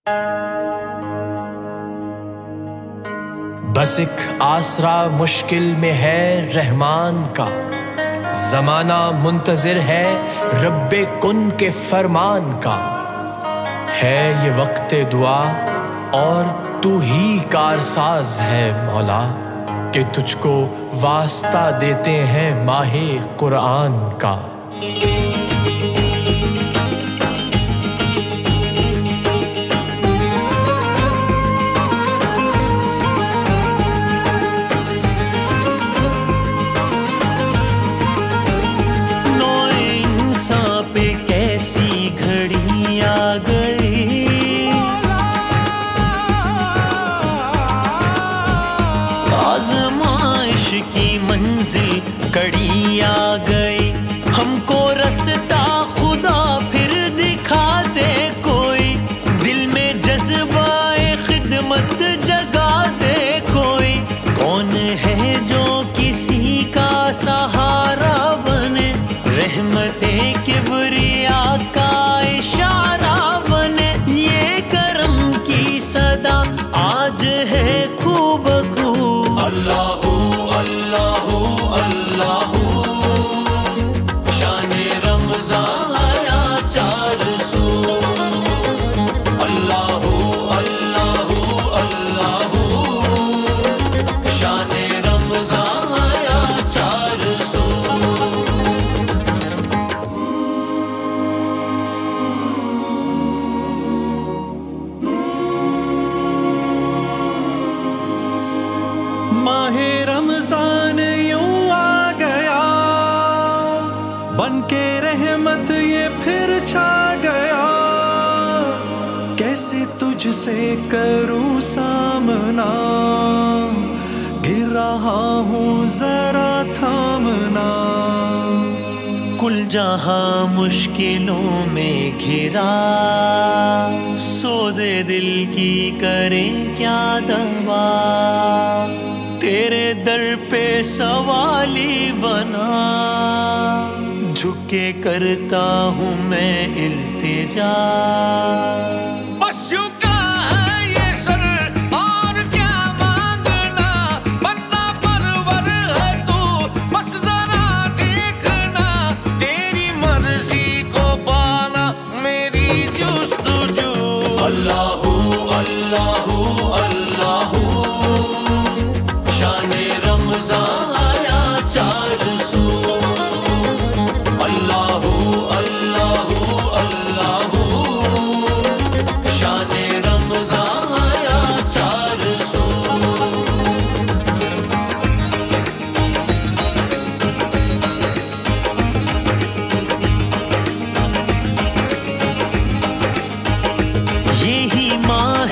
बस एक आसरा मुश्किल में है रहमान का, ज़माना मुंतज़िर है रब्बे कुन के फरमान का। है ये वक्ते दुआ और तू ही कारसाज है मौला, कि तुझको वास्ता देते हैं माहे कुरान का। कैसी घड़ी आ गई, आज़माइश की मंजिल कड़ी आ गई। हमको रास्ता खुदा फिर दिखा दे कोई, दिल में जज्बाए खिदमत जगा दे कोई। कौन है जो किसी का सहारा बने, रहमते किबरिया का इशारा बने। ये करम की सदा आज है खूब खूब। अल्लाहू अल्लाहू अल्लाहू, शान रमज़ान आया 400। अल्लाहू अल्लाहू अल्लाहू, शान रमज़ान आया 400। माहे रमजान यूं आ गया, बनके रहमत ये फिर छा गया। कैसे तुझसे करूं सामना, गिर रहा हूँ जरा थामना। कुल जहां मुश्किलों में घिरा, सोज़े दिल की करें क्या दवा। तेरे दर पे सवाली बना, झुके करता हूँ मैं इल्तिजा। बस झुका है ये सर और क्या मांगना, बन्ना परवर है तू बस जरा देखना। तेरी मर्जी को पाना मेरी जुस्तजू। अल्लाहू अल्लाहू अल्लाहू, शान रमज़ान आया 400। अल्लाहू अल्लाहू अल्लाहू, शान रमज़ान आया 400। यही माह